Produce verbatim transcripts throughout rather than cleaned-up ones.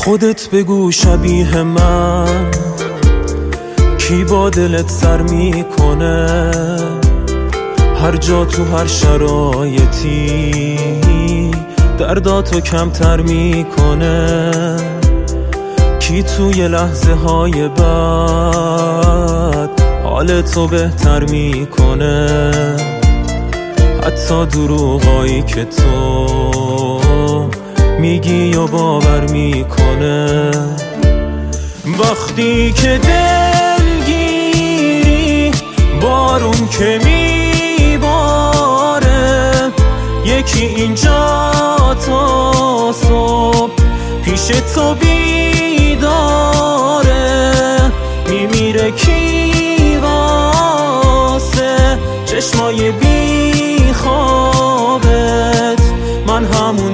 خودت بگو شبیه من کی با دلت سر میکنه، هر جا تو هر شرایطی درداتو کمتر میکنه، کی توی لحظه های بعد حالتو بهتر میکنه، حتی دروغایی که تو میگی و باور میکنه. وقتی که دلگیری بارون که میباره، یکی اینجا تا صبح پیش تو بیداره، میمیره کی واسه چشمای بی خوابت، من همون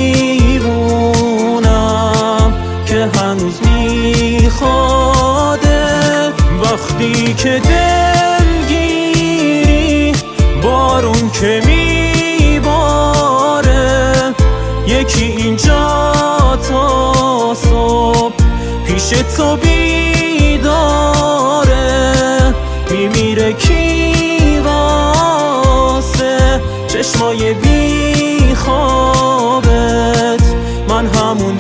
دیوونم که هنوز میخواده. وقتی که دلگیری بارون که میباره، یکی اینجا تا صبح پیش تو بیداره، میمیره کی واسه چشمای بی خوابت، من همون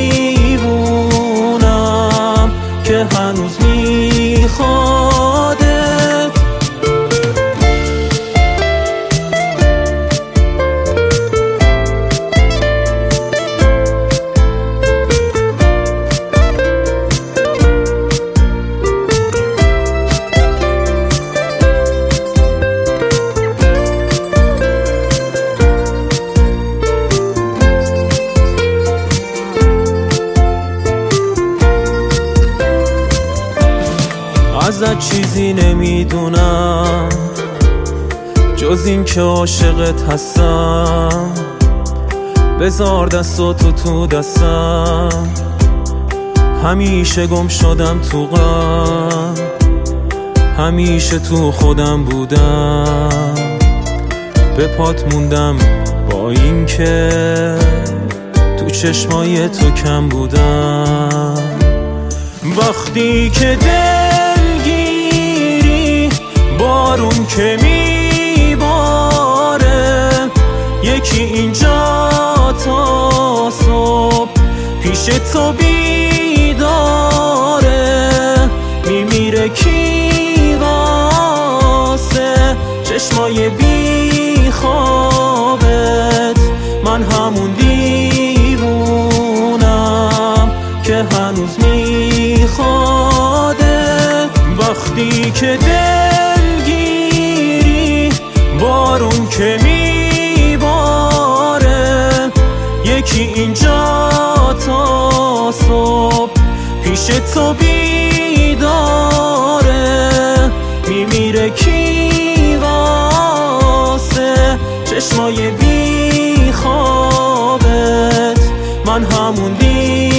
دیوونم که هنوز میخوادت. ازت چیزی نمیدونم جز این که عاشقت هستم، بذار دستاتو تو دستم، همیشه گم شدم تو غم، همیشه تو خودم بودم، به پات موندم با این که تو چشمای تو کم بودم. وقتی که دلگیری بارون که میباره، یکی اینجا تا صبح پیش تو بیداره، میمیره کی واسه چشمای بی خوابت، من همون دیوونم که هنوز میخواده. وقتی که دلگیری بارون که میباره، یکی اینجا تا صبح پیش تو بیداره، میمیره کی واسه چشمای بی خوابت، من همون دی